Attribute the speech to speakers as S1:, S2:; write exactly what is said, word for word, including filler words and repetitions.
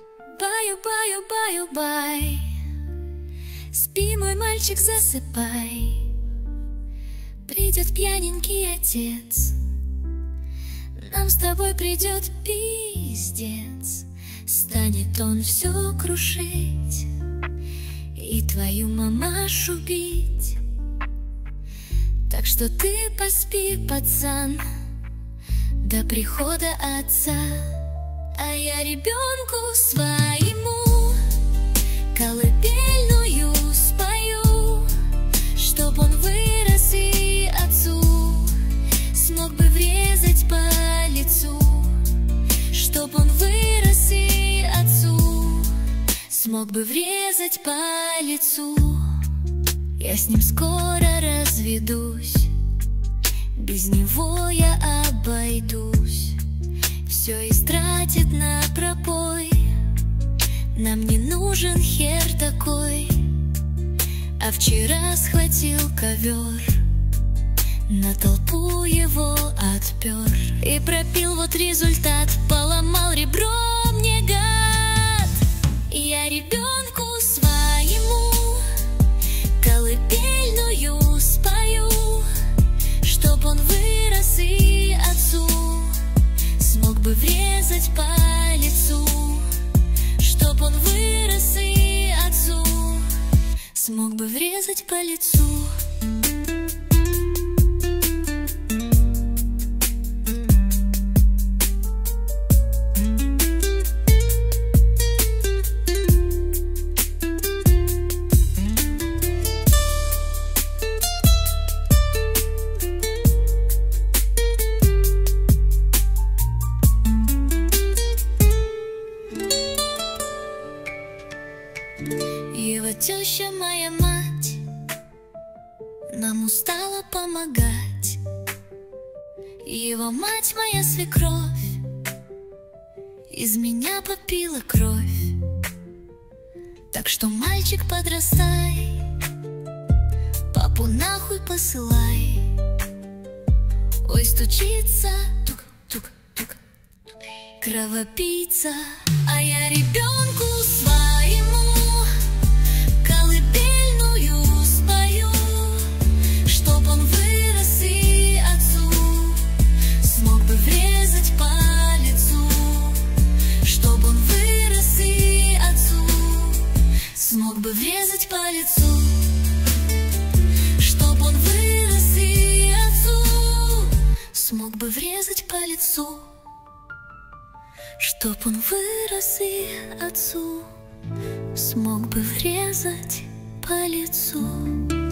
S1: Баю, баю, баю, бай. Спи, мой мальчик, засыпай. Придет пьяненький отец, нам с тобой придет пиздец. Станет он все крушить и твою мамашу бить. Так что ты поспи, пацан, до прихода отца. А я ребенку своему колыбельную спою, чтоб он вырос и отцу смог бы врезать по лицу. Чтоб он вырос и отцу смог бы врезать по лицу. Я с ним скоро разведусь, без него я обойдусь. Все истратит на пропой, нам не нужен хер такой. А вчера схватил ковер, на толпу его отпер и пропил, вот результат. Поломал ребро мне, гад. Я ребенку своему колыбельную спою, чтоб он вырос и отцу смог бы врезать по лицу. Чтоб он вырос и отцу смог бы врезать по лицу. Его теща, моя мать, нам устала помогать. Его мать, моя свекровь, из меня попила кровь. Так что, мальчик, подрастай, папу нахуй посылай. Ой, стучится, тук-тук-тук, кровопийца. А я ребенку своему колыбельную спою, чтоб он вырос и отцу смог бы врезать по лицу. Чтоб он вырос и отцу смог бы врезать по лицу. Чтоб он вырос и отцу смог бы врезать по лицу. Чтоб он вырос и отцу смог бы врезать по лицу.